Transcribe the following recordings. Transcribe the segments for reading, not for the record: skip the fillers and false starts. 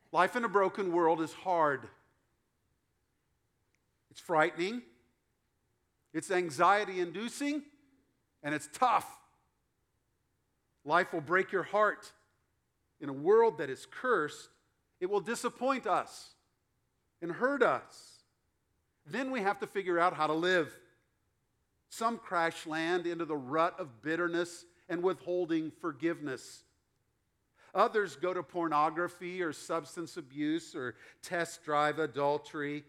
Life in a broken world is hard. It's frightening. It's anxiety-inducing. And it's tough. Life will break your heart. In a world that is cursed, it will disappoint us and hurt us. Then we have to figure out how to live. Some crash land into the rut of bitterness and withholding forgiveness. Others go to pornography or substance abuse or test drive adultery.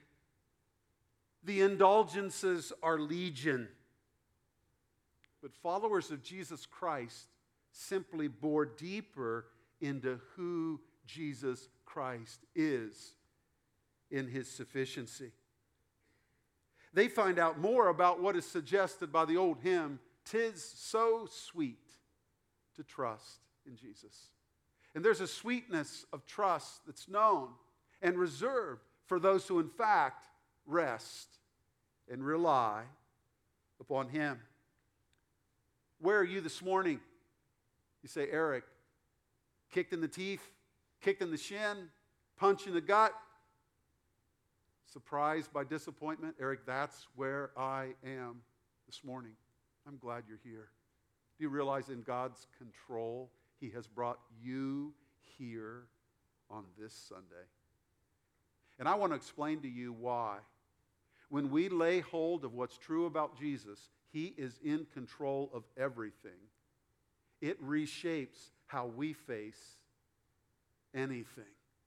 The indulgences are legion. But followers of Jesus Christ simply bore deeper into who Jesus Christ is in his sufficiency. They find out more about what is suggested by the old hymn, "'Tis so sweet to trust in Jesus." And there's a sweetness of trust that's known and reserved for those who in fact rest and rely upon him. Where are you this morning? You say, Eric, kicked in the teeth, kicked in the shin, punch in the gut, surprised by disappointment. Eric, that's where I am this morning. I'm glad you're here. Do you realize in God's control, he has brought you here on this Sunday? And I want to explain to you why. When we lay hold of what's true about Jesus, he is in control of everything. It reshapes how we face anything.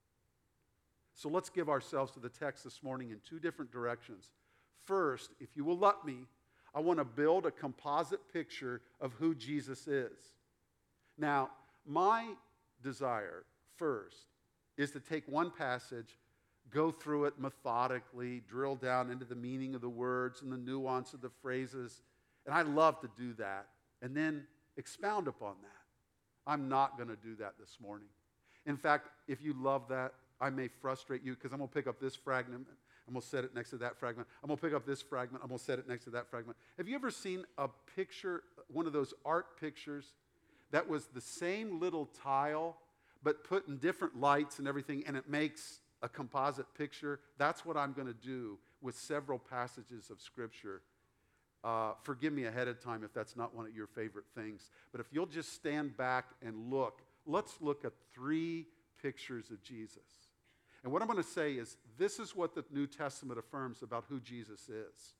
So let's give ourselves to the text this morning in two different directions. First, if you will let me, I want to build a composite picture of who Jesus is. Now, my desire first is to take one passage, go through it methodically, drill down into the meaning of the words and the nuance of the phrases. And I love to do that. And then expound upon that. I'm not going to do that this morning. In fact, if you love that, I may frustrate you because I'm going to pick up this fragment. I'm going to set it next to that fragment. I'm going to pick up this fragment. I'm going to set it next to that fragment. Have you ever seen a picture, one of those art pictures that was the same little tile but put in different lights and everything, and it makes a composite picture? That's what I'm going to do with several passages of Scripture. Forgive me ahead of time if that's not one of your favorite things. But if you'll just stand back and look, let's look at three pictures of Jesus. And what I'm going to say is, this is what the New Testament affirms about who Jesus is.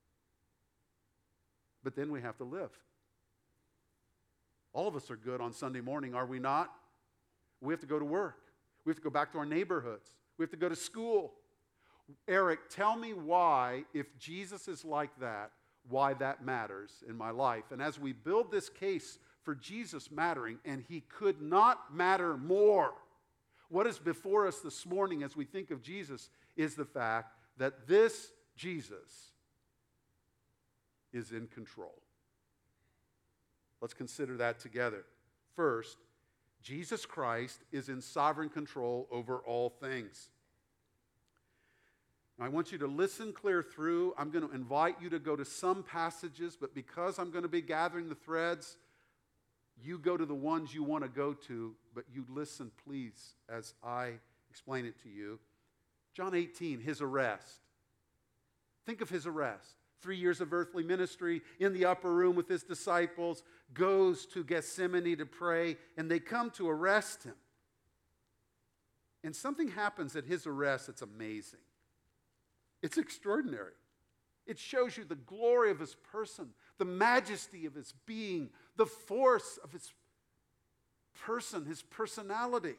But then we have to live. All of us are good on Sunday morning, are we not? We have to go to work. We have to go back to our neighborhoods. We have to go to school. Eric, tell me why, if Jesus is like that, why that matters in my life. And as we build this case for Jesus mattering, and he could not matter more, what is before us this morning as we think of Jesus is the fact that this Jesus is in control. Let's consider that together. First, Jesus Christ is in sovereign control over all things. Now, I want you to listen clear through. I'm going to invite you to go to some passages, but because I'm going to be gathering the threads, you go to the ones you want to go to, but you listen, please, as I explain it to you. John 18, his arrest. Think of his arrest. 3 years of earthly ministry, in the upper room with his disciples, goes to Gethsemane to pray, and they come to arrest him. And something happens at his arrest that's amazing. It's extraordinary. It shows you the glory of his person, the majesty of his being, the force of his person, his personality.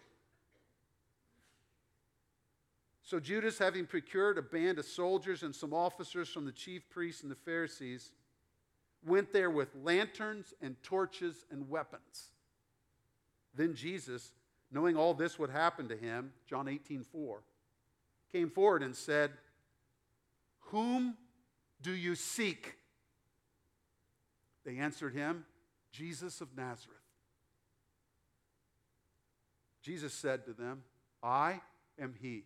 So Judas, having procured a band of soldiers and some officers from the chief priests and the Pharisees, went there with lanterns and torches and weapons. Then Jesus, knowing all this would happen to him, John 18:4, came forward and said, "Whom do you seek?" They answered him, "Jesus of Nazareth." Jesus said to them, "I am he."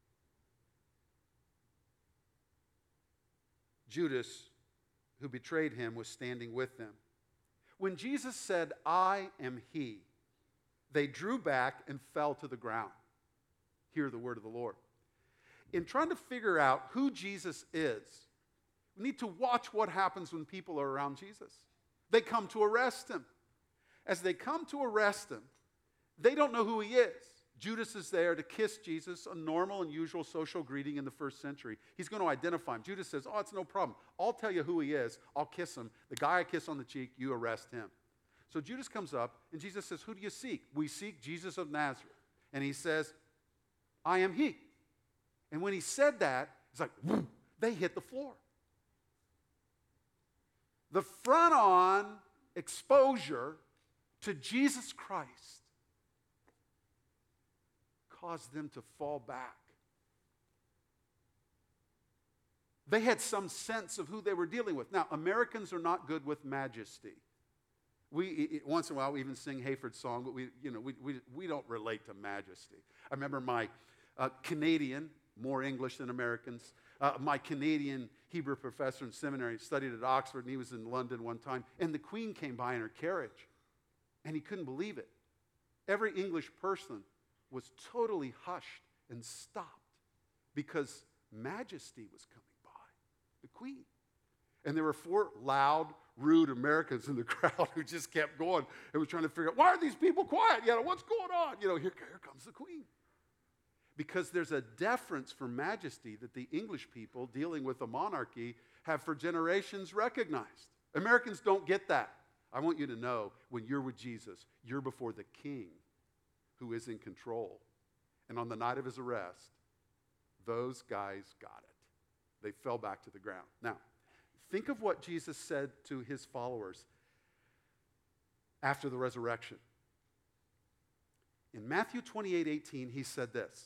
Judas, who betrayed him, was standing with them. When Jesus said, "I am he," they drew back and fell to the ground. Hear the word of the Lord. In trying to figure out who Jesus is, we need to watch what happens when people are around Jesus. They come to arrest him. As they come to arrest him, they don't know who he is. Judas is there to kiss Jesus, a normal and usual social greeting in the first century. He's going to identify him. Judas says, oh, it's no problem. I'll tell you who he is. I'll kiss him. The guy I kiss on the cheek, you arrest him. So Judas comes up, and Jesus says, who do you seek? We seek Jesus of Nazareth. And he says, I am he. And when he said that, it's like, whoop, they hit the floor. The front-on exposure to Jesus Christ caused them to fall back. They had some sense of who they were dealing with. Now, Americans are not good with majesty. We, once in a while, we even sing Hayford's song, but we don't relate to majesty. I remember my Canadian, more English than Americans, my Canadian Hebrew professor in seminary studied at Oxford, and he was in London one time, and the Queen came by in her carriage, and he couldn't believe it. Every English person was totally hushed and stopped because majesty was coming by, the Queen. And there were 4 loud, rude Americans in the crowd who just kept going and were trying to figure out, why are these people quiet? What's going on? Here comes the Queen. Because there's a deference for majesty that the English people dealing with a monarchy have for generations recognized. Americans don't get that. I want you to know, when you're with Jesus, you're before the King who is in control. And on the night of his arrest, those guys got it. They fell back to the ground. Now, think of what Jesus said to his followers after the resurrection. In Matthew 28:18, he said this,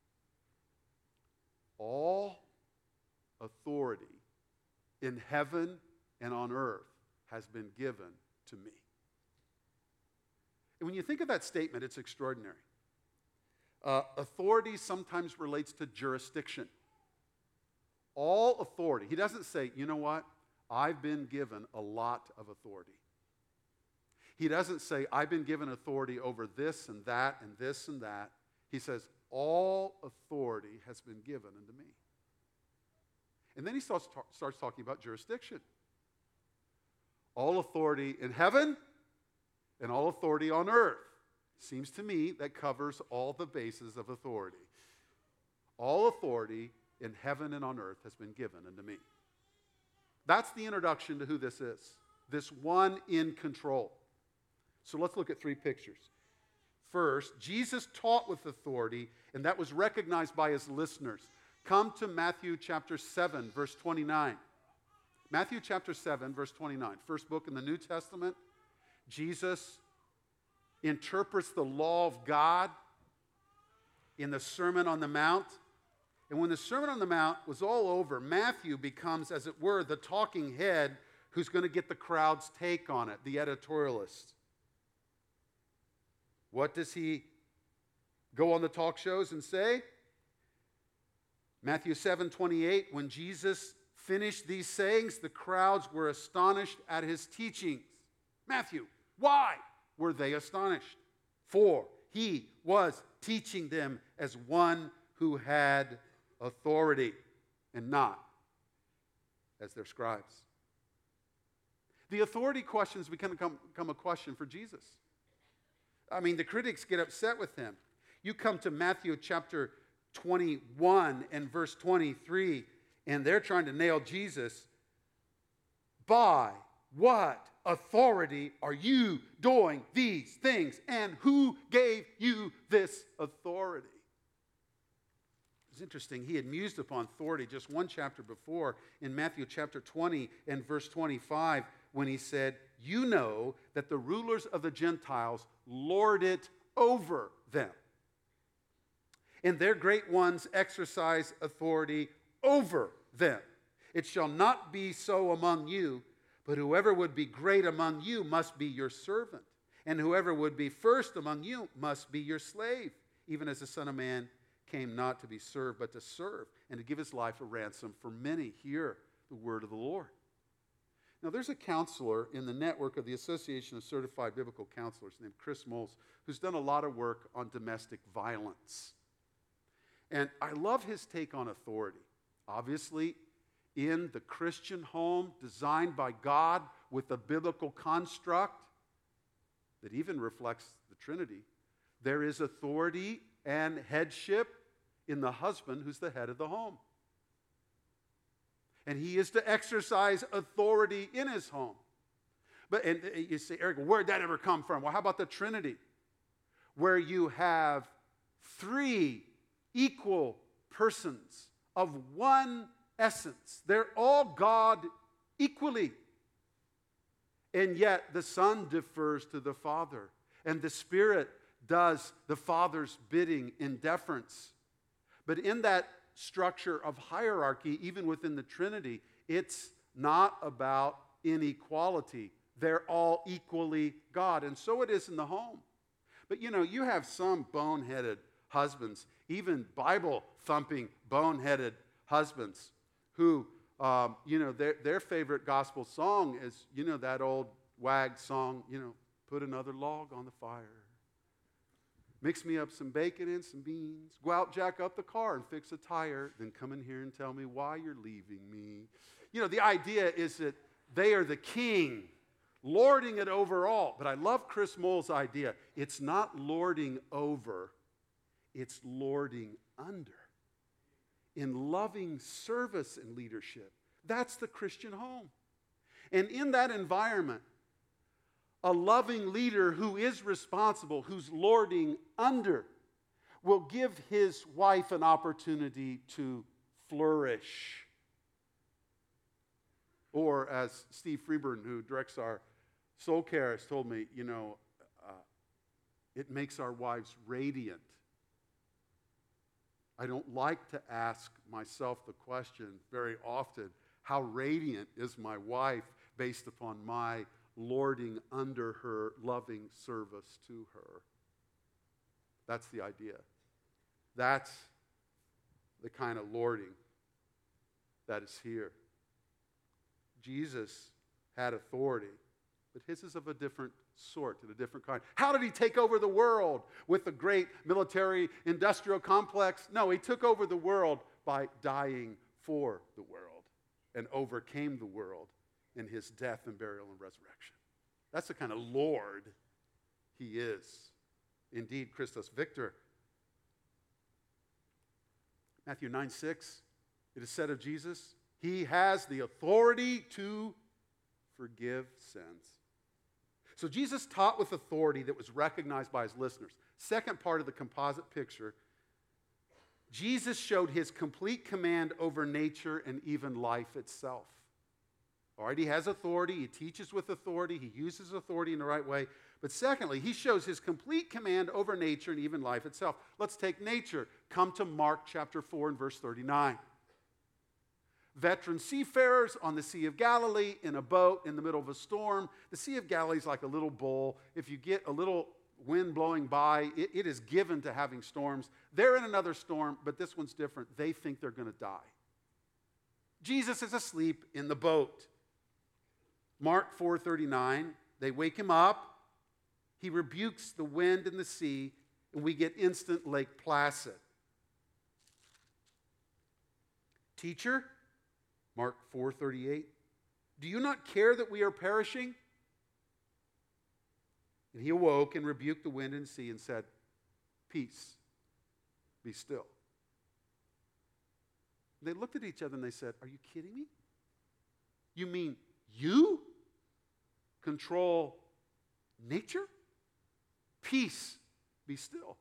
all authority in heaven and on earth has been given to me. And when you think of that statement, it's extraordinary. Authority sometimes relates to jurisdiction. All authority. He doesn't say, you know what? I've been given a lot of authority. He doesn't say, I've been given authority over this and that and this and that. He says, all authority has been given unto me. And then he starts talking about jurisdiction. All authority in heaven and all authority on earth. Seems to me that covers all the bases of authority. All authority in heaven and on earth has been given unto me. That's the introduction to who this is. This one in control. So let's look at 3 pictures. First, Jesus taught with authority, and that was recognized by his listeners. Come to Matthew chapter 7, verse 29. Matthew chapter 7, verse 29. First book in the New Testament. Jesus interprets the law of God in the Sermon on the Mount. And when the Sermon on the Mount was all over, Matthew becomes, as it were, the talking head who's going to get the crowd's take on it, the editorialist. What does he go on the talk shows and say? Matthew 7:28, when Jesus finished these sayings, the crowds were astonished at his teachings. Matthew, why were they astonished? For he was teaching them as one who had authority and not as their scribes. The authority questions become a question for Jesus. I mean, the critics get upset with him. You come to Matthew chapter 21 and verse 23, and they're trying to nail Jesus. By what authority are you doing these things? And who gave you this authority? It's interesting. He had mused upon authority just one chapter before in Matthew chapter 20 and verse 25 when he said, you know that the rulers of the Gentiles lord it over them. And their great ones exercise authority over them. It shall not be so among you, but whoever would be great among you must be your servant. And whoever would be first among you must be your slave, even as the Son of Man came not to be served, but to serve, and to give his life a ransom for many. Hear the word of the Lord. Now, there's a counselor in the network of the Association of Certified Biblical Counselors named Chris Moles, who's done a lot of work on domestic violence. And I love his take on authority. Obviously, in the Christian home designed by God with a biblical construct that even reflects the Trinity, there is authority and headship in the husband who's the head of the home. And he is to exercise authority in his home. And you say, Eric, where'd that ever come from? Well, how about the Trinity? Where you have three equal persons of one essence. They're all God equally. And yet the Son defers to the Father. And the Spirit does the Father's bidding in deference. But in that structure of hierarchy, even within the Trinity, it's not about inequality. They're all equally God. And so it is in the home. But you have some boneheaded husbands, even Bible-thumping boneheaded husbands who, their favorite gospel song is, that old WAG song, put another log on the fire. Mix me up some bacon and some beans. Go out, jack up the car and fix a tire. Then come in here and tell me why you're leaving me. The idea is that they are the king, lording it over all. But I love Chris Moll's idea. It's not lording over, it's lording under. In loving service and leadership. That's the Christian home. And in that environment, a loving leader who is responsible, who's lording under, will give his wife an opportunity to flourish. Or as Steve Freeburn, who directs our soul care, has told me, it makes our wives radiant. I don't like to ask myself the question very often, how radiant is my wife based upon my lording under her, loving service to her? That's the idea. That's the kind of lording that is here. Jesus had authority, but his is of a different sort and a different kind. How did he take over the world with the great military industrial complex? No, he took over the world by dying for the world and overcame the world in his death and burial and resurrection. That's the kind of Lord he is. Indeed, Christus Victor. Matthew 9:6, it is said of Jesus, he has the authority to forgive sins. So Jesus taught with authority that was recognized by his listeners. Second part of the composite picture, Jesus showed his complete command over nature and even life itself. All right, he has authority, he teaches with authority, he uses authority in the right way. But secondly, he shows his complete command over nature and even life itself. Let's take nature. Come to Mark chapter 4 and verse 39. Veteran seafarers on the Sea of Galilee in a boat in the middle of a storm. The Sea of Galilee is like a little bowl. If you get a little wind blowing by, it is given to having storms. They're in another storm, but this one's different. They think they're going to die. Jesus is asleep in the boat. Mark 4:39, they wake him up. He rebukes the wind and the sea, and we get instant Lake Placid. Teacher, Mark 4:38, do you not care that we are perishing? And he awoke and rebuked the wind and sea and said, peace, be still. They looked at each other and they said, are you kidding me? You mean you control nature? Peace, be still.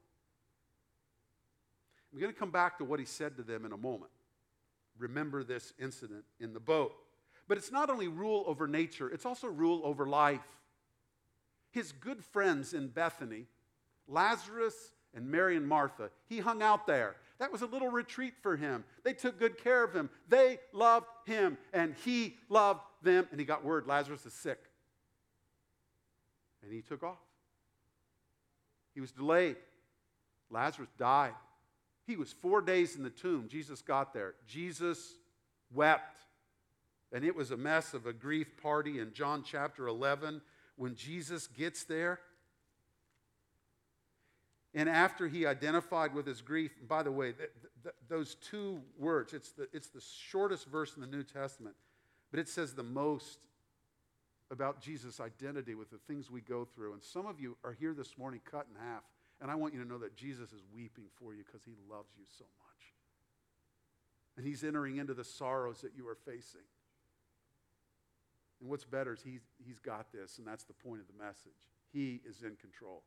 I'm going to come back to what he said to them in a moment. Remember this incident in the boat. But it's not only rule over nature, it's also rule over life. His good friends in Bethany, Lazarus and Mary and Martha, he hung out there. That was a little retreat for him. They took good care of him. They loved him, and he loved them. And he got word, Lazarus is sick. And he took off. He was delayed. Lazarus died. He was 4 days in the tomb. Jesus got there. Jesus wept. And it was a mess of a grief party in John chapter 11. When Jesus gets there, And after he identified with his grief, by the way, those two words, it's the shortest verse in the New Testament, but it says the most about Jesus' identity with the things we go through. And some of you are here this morning cut in half, and I want you to know that Jesus is weeping for you because he loves you so much. And he's entering into the sorrows that you are facing. And what's better is he's got this, and that's the point of the message. He is in control.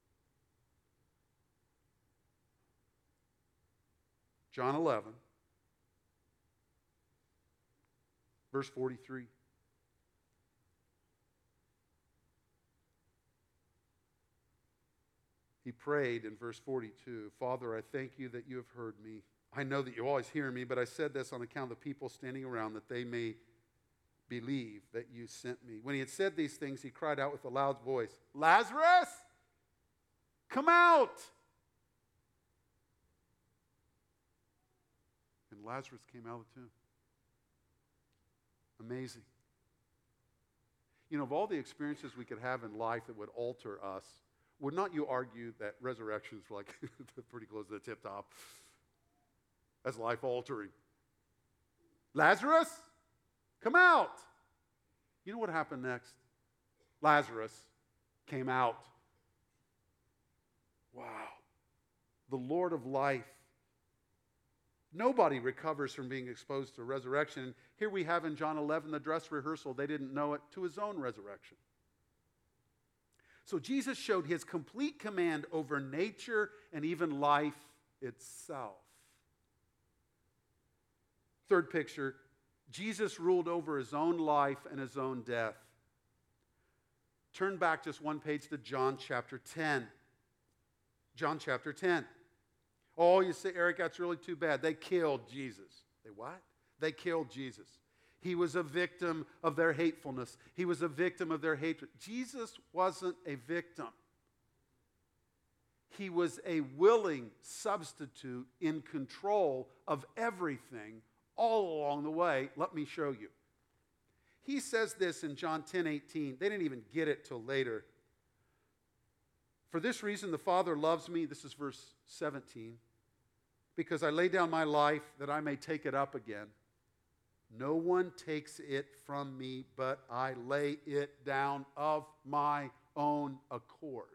John 11, verse 43. He prayed in verse 42, Father, I thank you that you have heard me. I know that you always hear me, but I said this on account of the people standing around, that they may believe that you sent me. When he had said these things, he cried out with a loud voice, Lazarus, come out! And Lazarus came out of the tomb. Amazing. You know, of all the experiences we could have in life that would alter us, would not you argue that resurrection is like pretty close to the tip top? That's life altering. Lazarus, come out. You know what happened next? Lazarus came out. Wow. The Lord of life. Nobody recovers from being exposed to resurrection. Here we have in John 11 the dress rehearsal. They didn't know it, to his own resurrection. So Jesus showed his complete command over nature and even life itself. Third picture, Jesus ruled over his own life and his own death. Turn back just one page to John chapter 10. John chapter 10. Oh, you say, Eric, that's really too bad. They killed Jesus. They what? They killed Jesus. He was a victim of their hatefulness. He was a victim of their hatred. Jesus wasn't a victim. He was a willing substitute in control of everything all along the way. Let me show you. He says this in John 10:18. They didn't even get it till later. For this reason the Father loves me, this is verse 17, because I lay down my life that I may take it up again. No one takes it from me, but I lay it down of my own accord.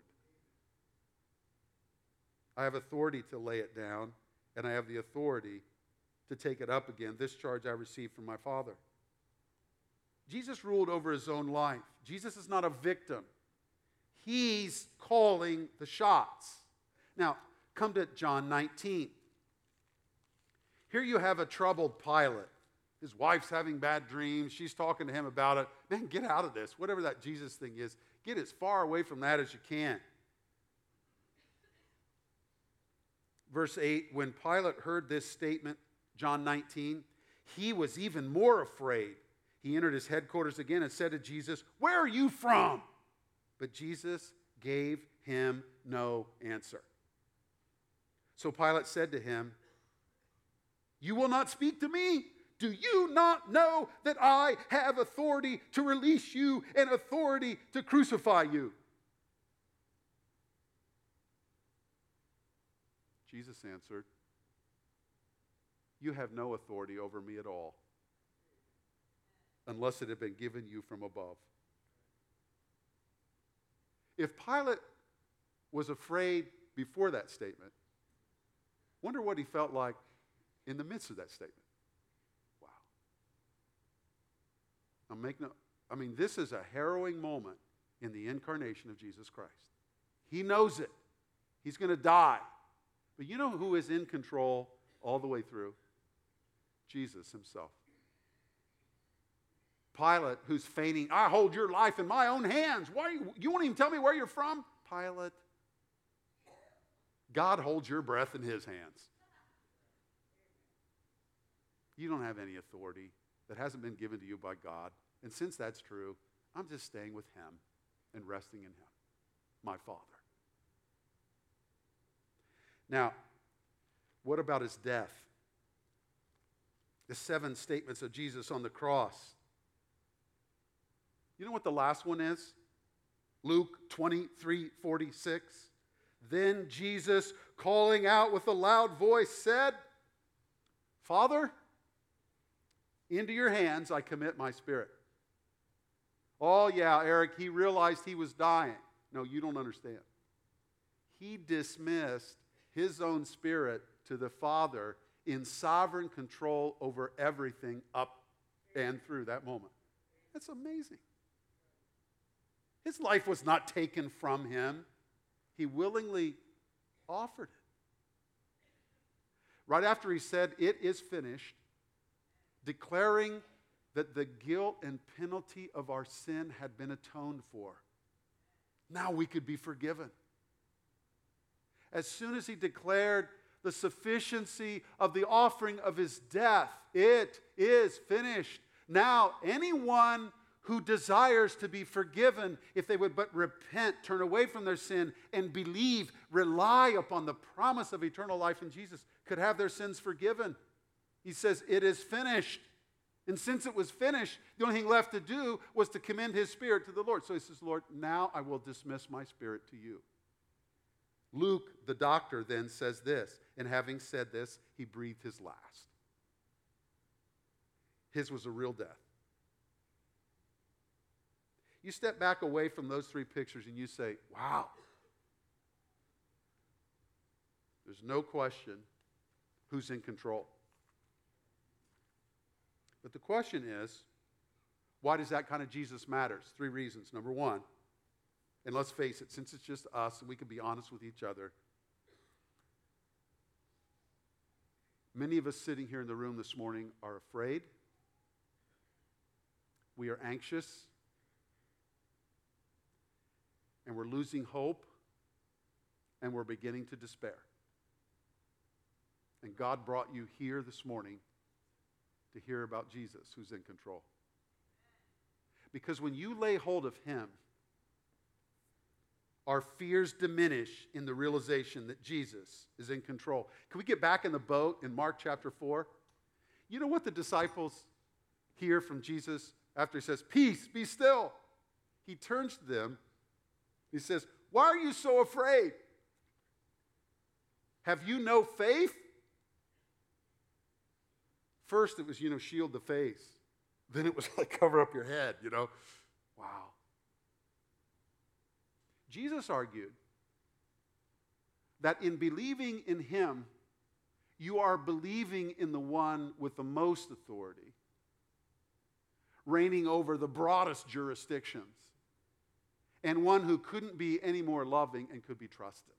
I have authority to lay it down, and I have the authority to take it up again. This charge I received from my Father. Jesus ruled over his own life. Jesus is not a victim. He's calling the shots. Now, come to John 19. Here you have a troubled Pilate. His wife's having bad dreams. She's talking to him about it. Man, get out of this. Whatever that Jesus thing is, get as far away from that as you can. Verse 8, when Pilate heard this statement, John 19, he was even more afraid. He entered his headquarters again and said to Jesus, where are you from? But Jesus gave him no answer. So Pilate said to him, you will not speak to me? Do you not know that I have authority to release you and authority to crucify you? Jesus answered, you have no authority over me at all, unless it had been given you from above. If Pilate was afraid before that statement, wonder what he felt like in the midst of that statement. This is a harrowing moment in the incarnation of Jesus Christ. He knows it. He's going to die. But you know who is in control all the way through? Jesus himself. Pilate, who's feigning, I hold your life in my own hands. Why? You won't even tell me where you're from? Pilate, God holds your breath in his hands. You don't have any authority that hasn't been given to you by God. And since that's true, I'm just staying with him and resting in him, my Father. Now, what about his death? The 7 statements of Jesus on the cross. You know what the last one is? Luke 23:46. Then Jesus, calling out with a loud voice, said, Father, into your hands I commit my spirit. Oh yeah, Eric, he realized he was dying. No, you don't understand. He dismissed his own spirit to the Father in sovereign control over everything up and through that moment. That's amazing. His life was not taken from him. He willingly offered it. Right after he said, "It is finished," declaring that the guilt and penalty of our sin had been atoned for. Now we could be forgiven. As soon as he declared the sufficiency of the offering of his death, it is finished. Now, anyone who desires to be forgiven, if they would but repent, turn away from their sin, and believe, rely upon the promise of eternal life in Jesus, could have their sins forgiven. He says, it is finished. And since it was finished, the only thing left to do was to commend his spirit to the Lord. So he says, Lord, now I will dismiss my spirit to you. Luke, the doctor, then says this, and having said this, he breathed his last. His was a real death. You step back away from those three pictures and you say, wow. There's no question who's in control. But the question is, why does that kind of Jesus matters? Three reasons. Number one, and let's face it, since it's just us and we can be honest with each other, many of us sitting here in the room this morning are afraid. We are anxious. And we're losing hope. And we're beginning to despair. And God brought you here this morning to hear about Jesus, who's in control. Because when you lay hold of him, our fears diminish in the realization that Jesus is in control. Can we get back in the boat in Mark chapter 4? You know what the disciples hear from Jesus after he says, peace, be still? He turns to them. He says, why are you so afraid? Have you no faith? First it was, shield the face. Then it was like cover up your head, Wow. Jesus argued that in believing in him, you are believing in the one with the most authority, reigning over the broadest jurisdictions, and one who couldn't be any more loving and could be trusted.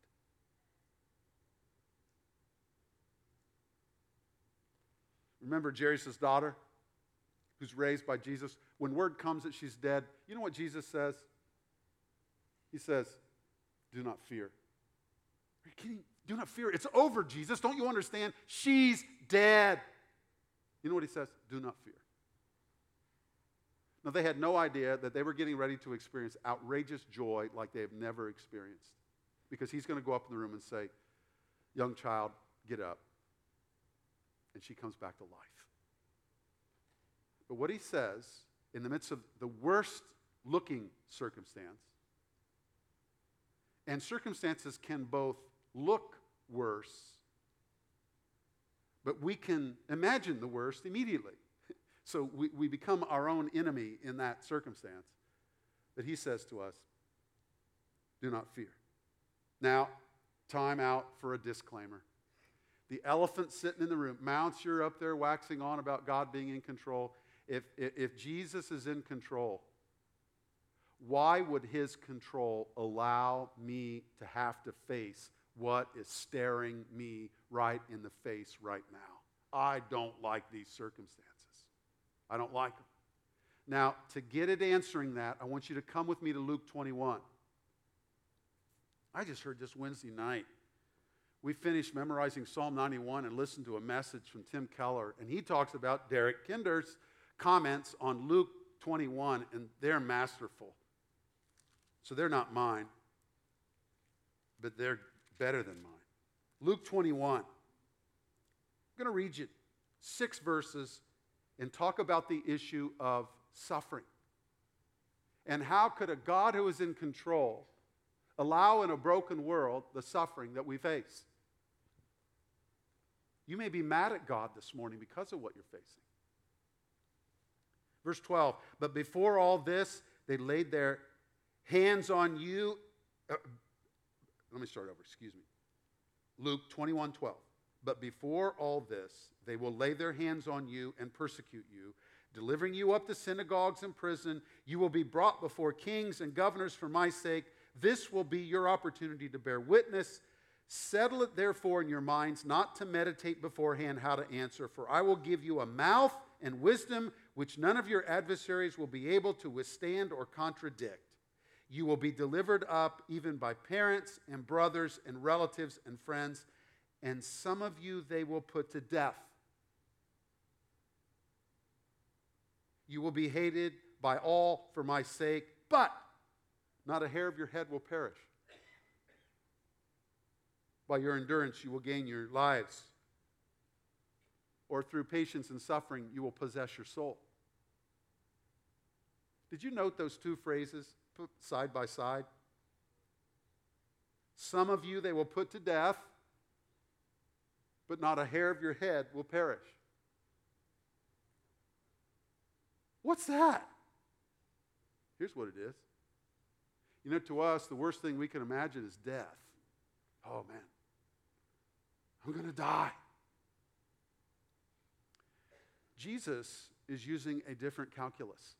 Remember Jairus' daughter, who's raised by Jesus? When word comes that she's dead, you know what Jesus says? He says, do not fear. Are you kidding? Do not fear. It's over, Jesus. Don't you understand? She's dead. You know what he says? Do not fear. Now, they had no idea that they were getting ready to experience outrageous joy like they have never experienced. Because he's going to go up in the room and say, young child, get up. And she comes back to life. But what he says, in the midst of the worst looking circumstance, and circumstances can both look worse, but we can imagine the worst immediately. So we become our own enemy in that circumstance. But he says to us, do not fear. Now, time out for a disclaimer. The elephant sitting in the room, Mounts, you're up there waxing on about God being in control. If Jesus is in control, why would his control allow me to have to face what is staring me right in the face right now? I don't like these circumstances. I don't like them. Now, to get at answering that, I want you to come with me to Luke 21. I just heard this Wednesday night. We finished memorizing Psalm 91 and listened to a message from Tim Keller, and he talks about Derek Kinder's comments on Luke 21, and they're masterful. So they're not mine, but they're better than mine. Luke 21. I'm going to read you 6 verses and talk about the issue of suffering. And how could a God who is in control allow in a broken world the suffering that we face. You may be mad at God this morning because of what you're facing. Verse 12, but before all this, they laid their hands on you. Let me start over, excuse me. Luke 21:12. But before all this, they will lay their hands on you and persecute you, delivering you up to synagogues and prison. You will be brought before kings and governors for my sake. This will be your opportunity to bear witness. Settle it therefore in your minds not to meditate beforehand how to answer, for I will give you a mouth and wisdom which none of your adversaries will be able to withstand or contradict. You will be delivered up even by parents and brothers and relatives and friends, and some of you they will put to death. You will be hated by all for my sake, but not a hair of your head will perish. By your endurance you will gain your lives, or through patience and suffering you will possess your soul. Did you note those two phrases put side by side? Some of you they will put to death, but not a hair of your head will perish. What's that? Here's what it is. You know, to us, the worst thing we can imagine is death. Oh, man, I'm going to die. Jesus is using a different calculus.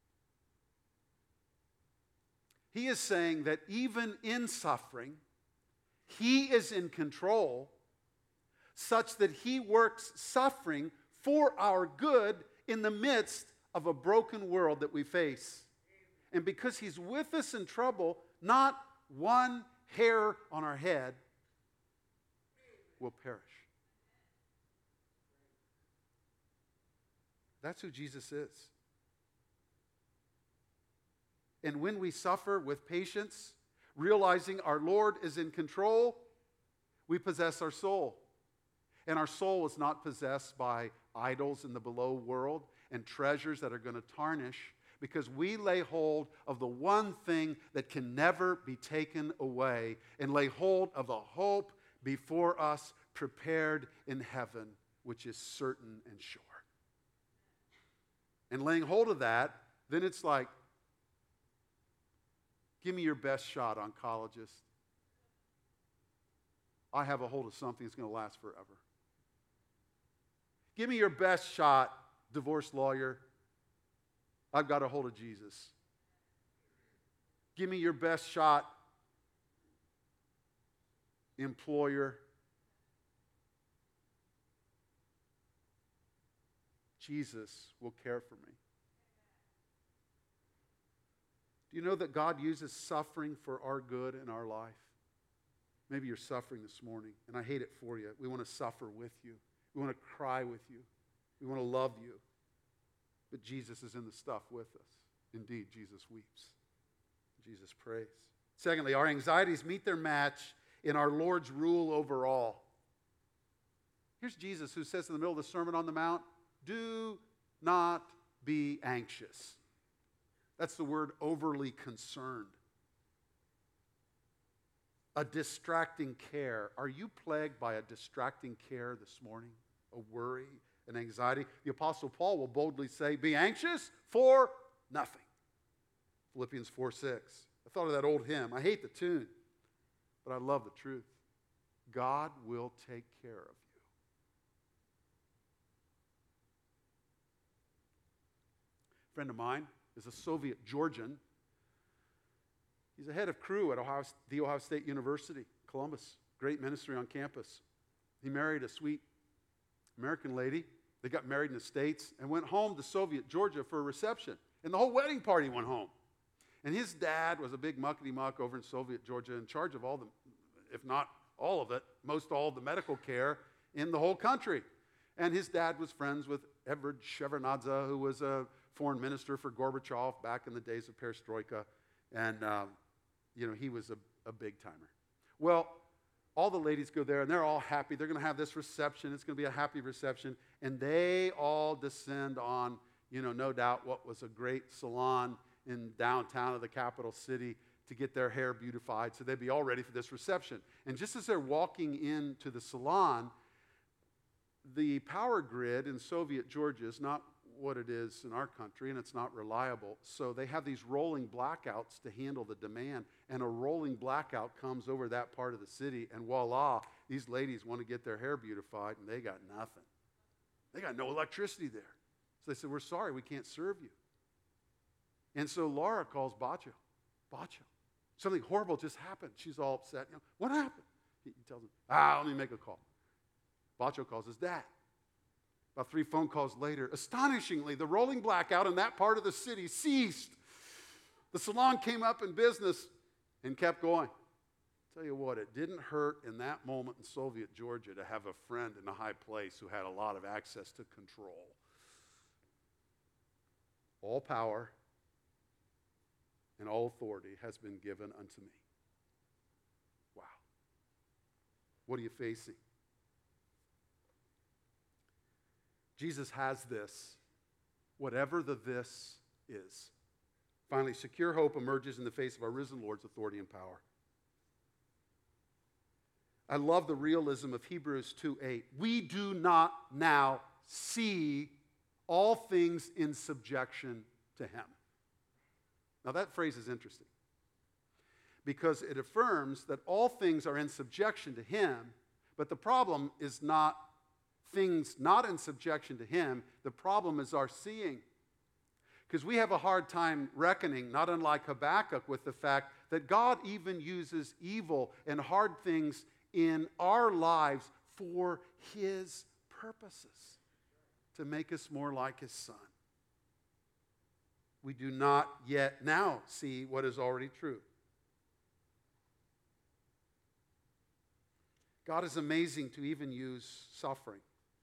He is saying that even in suffering, he is in control, such that he works suffering for our good in the midst of a broken world that we face. And because he's with us in trouble, not one hair on our head will perish. That's who Jesus is. And when we suffer with patience, realizing our Lord is in control, we possess our soul. And our soul is not possessed by idols in the below world and treasures that are going to tarnish, because we lay hold of the one thing that can never be taken away, and lay hold of the hope before us prepared in heaven, which is certain and sure. And laying hold of that, then it's like, give me your best shot, oncologist. I have a hold of something that's going to last forever. Give me your best shot, divorce lawyer. I've got a hold of Jesus. Give me your best shot, employer. Jesus will care for me. Do you know that God uses suffering for our good in our life? Maybe you're suffering this morning, and I hate it for you. We want to suffer with you. We want to cry with you. We want to love you. But Jesus is in the stuff with us. Indeed, Jesus weeps. Jesus prays. Secondly, our anxieties meet their match in our Lord's rule over all. Here's Jesus who says in the middle of the Sermon on the Mount, do not be anxious. That's the word overly concerned. A distracting care. Are you plagued by a distracting care this morning? A worry, an anxiety? The Apostle Paul will boldly say, be anxious for nothing. Philippians 4:6. I thought of that old hymn. I hate the tune, but I love the truth. God will take care of you. A friend of mine is a Soviet Georgian. He's a head of crew at the Ohio State University, Columbus. Great ministry on campus. He married a sweet American lady. They got married in the States and went home to Soviet Georgia for a reception. And the whole wedding party went home. And his dad was a big muckety-muck over in Soviet Georgia, in charge of all the, if not all of it, most all of the medical care in the whole country. And his dad was friends with Edward Shevardnadze, who was a foreign minister for Gorbachev back in the days of Perestroika. And, he was a big-timer. Well, all the ladies go there, and they're all happy. They're going to have this reception. It's going to be a happy reception. And they all descend on, no doubt, what was a great salon in downtown of the capital city to get their hair beautified so they'd be all ready for this reception. And just as they're walking into the salon, the power grid in Soviet Georgia is not what it is in our country, and it's not reliable. So they have these rolling blackouts to handle the demand, and a rolling blackout comes over that part of the city, and voila, these ladies want to get their hair beautified, and they got nothing. They got no electricity there. So they said, we're sorry, we can't serve you. And so Laura calls Bacho. Bacho, something horrible just happened. She's all upset. What happened? He tells him, let me make a call. Bacho calls his dad. About 3 phone calls later, astonishingly, the rolling blackout in that part of the city ceased. The salon came up in business and kept going. Tell you what, it didn't hurt in that moment in Soviet Georgia to have a friend in a high place who had a lot of access to control. All power and all authority has been given unto me. Wow. What are you facing? Jesus has this, whatever the this is. Finally, secure hope emerges in the face of our risen Lord's authority and power. I love the realism of Hebrews 2:8. We do not now see all things in subjection to him. Now that phrase is interesting because it affirms that all things are in subjection to him, but the problem is not things not in subjection to him. The problem is our seeing. Because we have a hard time reckoning, not unlike Habakkuk, with the fact that God even uses evil and hard things in our lives for his purposes, to make us more like his son. We do not yet now see what is already true. God is amazing to even use suffering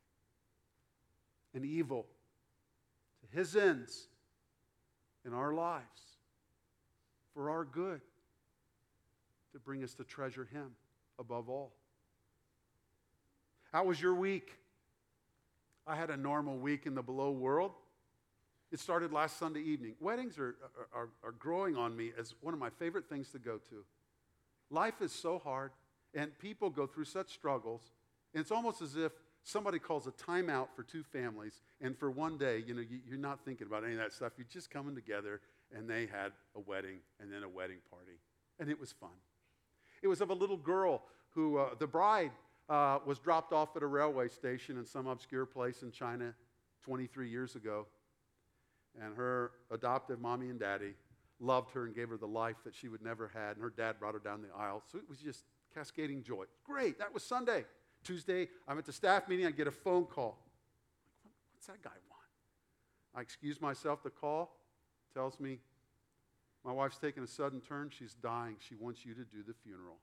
and evil to his ends in our lives for our good, to bring us to treasure him above all. How was your week? I had a normal week in the below world. It started last Sunday evening. Weddings are growing on me as one of my favorite things to go to. Life is so hard, and people go through such struggles, and it's almost as if somebody calls a timeout for 2 families, and for one day, you're not thinking about any of that stuff. You're just coming together, and they had a wedding and then a wedding party, and it was fun. It was of a little girl who, the bride was dropped off at a railway station in some obscure place in China 23 years ago, and her adoptive mommy and daddy loved her and gave her the life that she would never had, and her dad brought her down the aisle, so it was just cascading joy. Great, that was Sunday. Tuesday, I'm at the staff meeting, I get a phone call. What's that guy want? I excuse myself, the call tells me, my wife's taking a sudden turn, she's dying, she wants you to do the funeral.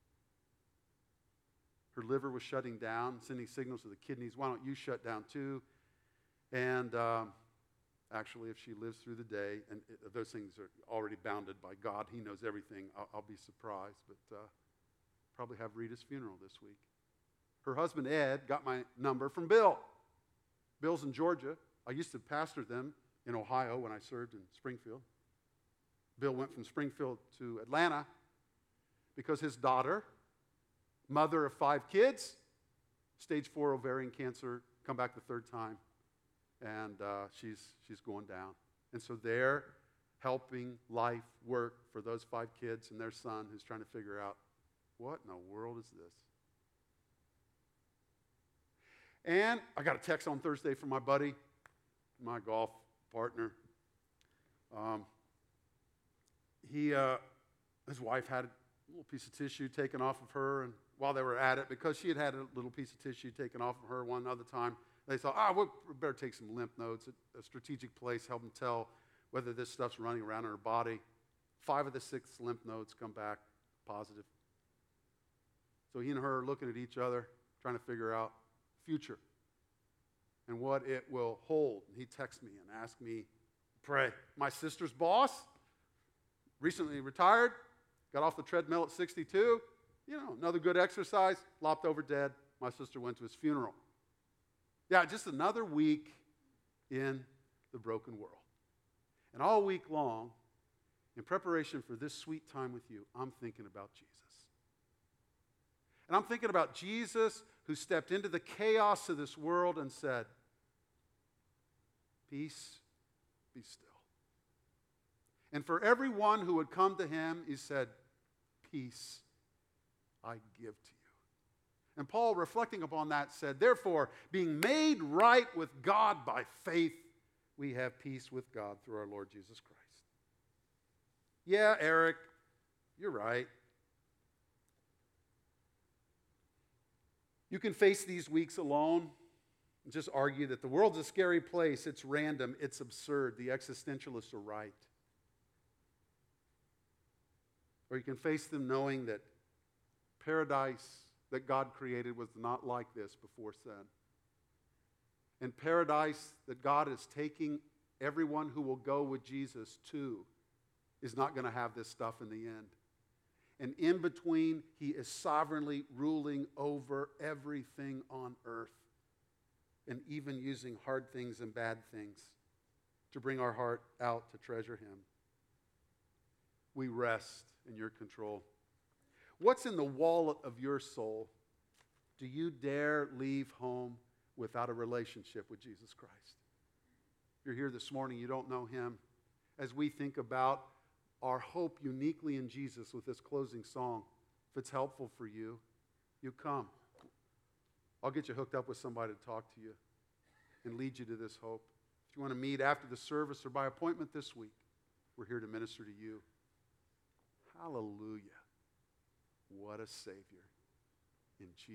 Her liver was shutting down, sending signals to the kidneys, why don't you shut down too? And actually, if she lives through the day, and those things are already bounded by God, he knows everything, I'll be surprised, but probably have Rita's funeral this week. Her husband, Ed, got my number from Bill. Bill's in Georgia. I used to pastor them in Ohio when I served in Springfield. Bill went from Springfield to Atlanta because his daughter, mother of 5 kids, stage 4 ovarian cancer, come back the 3rd time, and she's going down. And so they're helping life work for those 5 kids and their son who's trying to figure out, what in the world is this? And I got a text on Thursday from my buddy, my golf partner. His wife had a little piece of tissue taken off of her, and while they were at it, because she had had a little piece of tissue taken off of her one other time, they thought, we better take some lymph nodes at a strategic place, help them tell whether this stuff's running around in her body. 5 of the 6 lymph nodes come back positive. So he and her are looking at each other, trying to figure out future and what it will hold. And he texted me and asked me to pray. My sister's boss, recently retired, got off the treadmill at 62. Another good exercise, lopped over dead. My sister went to his funeral. Yeah, just another week in the broken world. And all week long, In preparation for this sweet time with you, I'm thinking about Jesus. And I'm thinking about Jesus who stepped into the chaos of this world and said, peace, be still. And for everyone who would come to him, he said, peace I give to you. And Paul, reflecting upon that, said, therefore, being made right with God by faith, we have peace with God through our Lord Jesus Christ. Yeah, Eric, you're right. You can face these weeks alone and just argue that the world's a scary place, it's random, it's absurd. The existentialists are right. Or you can face them knowing that paradise that God created was not like this before sin. And paradise that God is taking everyone who will go with Jesus to is not going to have this stuff in the end. And in between, he is sovereignly ruling over everything on earth, and even using hard things and bad things to bring our heart out to treasure him. We rest in your control. What's in the wallet of your soul? Do you dare leave home without a relationship with Jesus Christ? If you're here this morning, you don't know him. As we think about our hope uniquely in Jesus with this closing song, if it's helpful for you, you come. I'll get you hooked up with somebody to talk to you and lead you to this hope. If you want to meet after the service or by appointment this week, we're here to minister to you. Hallelujah. What a Savior in Jesus.